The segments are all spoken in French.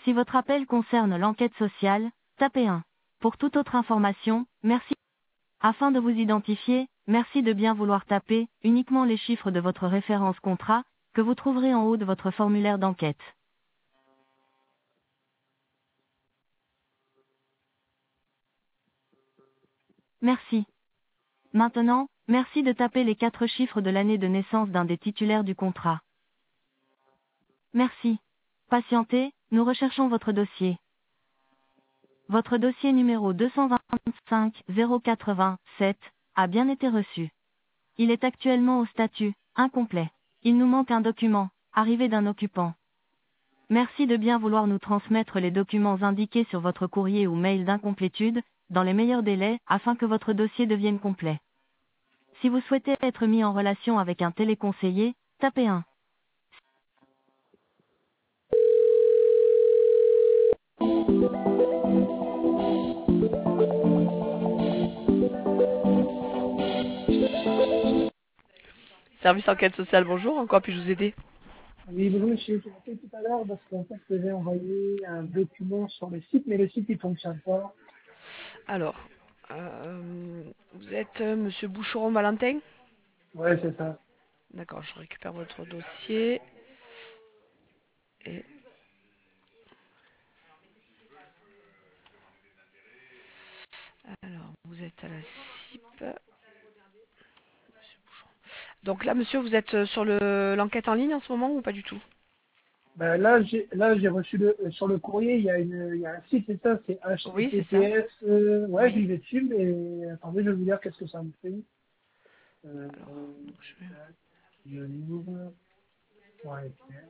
Si votre appel concerne l'enquête sociale, tapez 1. Pour toute autre information, merci. Afin de vous identifier, merci de bien vouloir taper uniquement les chiffres de votre référence contrat, que vous trouverez en haut de votre formulaire d'enquête. Merci. Maintenant, merci de taper les 4 chiffres de l'année de naissance d'un des titulaires du contrat. Merci. Patientez, nous recherchons votre dossier. Votre dossier numéro 225 087 a bien été reçu. Il est actuellement au statut incomplet. Il nous manque un document, arrivé d'un occupant. Merci de bien vouloir nous transmettre les documents indiqués sur votre courrier ou mail d'incomplétude, dans les meilleurs délais, afin que votre dossier devienne complet. Si vous souhaitez être mis en relation avec un téléconseiller, tapez 1. Service enquête sociale, bonjour, en quoi puis-je vous aider? Oui, bonjour, je suis appelé tout à l'heure parce qu'en fait, j'ai envoyé un document sur le site, mais le site, il fonctionne pas. Alors, vous êtes Monsieur Boucheron-Valentin? Ouais, c'est ça. D'accord, je récupère votre dossier. Et alors, vous êtes à la CIP. Monsieur Boucheron. Donc là, monsieur, vous êtes sur l'enquête en ligne en ce moment ou pas du tout? Ben, là, j'ai reçu sur le courrier, il y a un site, c'est ça, c'est Oui, c'est ça. HTTPS, ouais, Oui. j'y vais dessus, mais attendez, je vais vous dire qu'est-ce que ça me fait. Alors, donc je vais... Je l'ouvre. Ouais,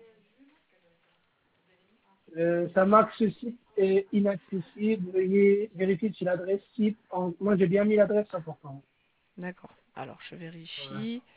ça marque ce site est inaccessible, veuillez vérifier si l'adresse site, moi j'ai bien mis l'adresse, c'est important. D'accord. Alors, je Voilà. vérifie.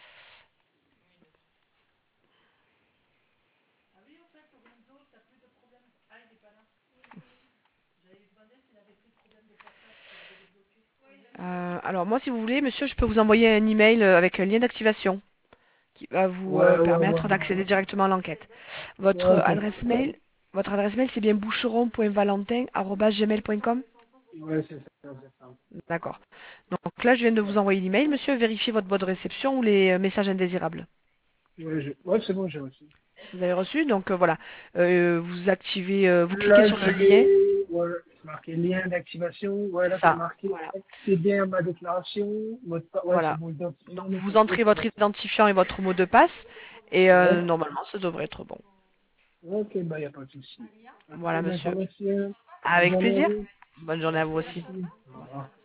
Alors, moi, si vous voulez, monsieur, je peux vous envoyer un email avec un lien d'activation qui va vous Ouais, ouais, ouais, permettre ouais. d'accéder directement à l'enquête. Ouais, ok. Votre adresse mail, c'est bien boucheron.valentin@gmail.com. Ouais, c'est ça, c'est ça. D'accord. Donc là, je viens de vous envoyer l'email, monsieur. Vérifiez votre boîte de réception ou les messages indésirables. Ouais, ouais, c'est bon, j'ai reçu. Vous avez reçu, donc voilà. Vous activez, vous cliquez Là, sur le lien. ouais, c'est marqué lien d'activation. Ouais, là, c'est Ça, marqué voilà. accéder à ma déclaration. Ouais, c'est Voilà. bon, Donc identifiant vous entrez nécessaire. votre identifiant et votre mot de passe. Et Ouais. normalement, ça devrait être bon. Ok, bah, il n'y a pas de souci. Merci Voilà, de monsieur. l'information. Bonne Avec journée à plaisir. vous. Bonne journée à vous aussi. Merci. Au revoir.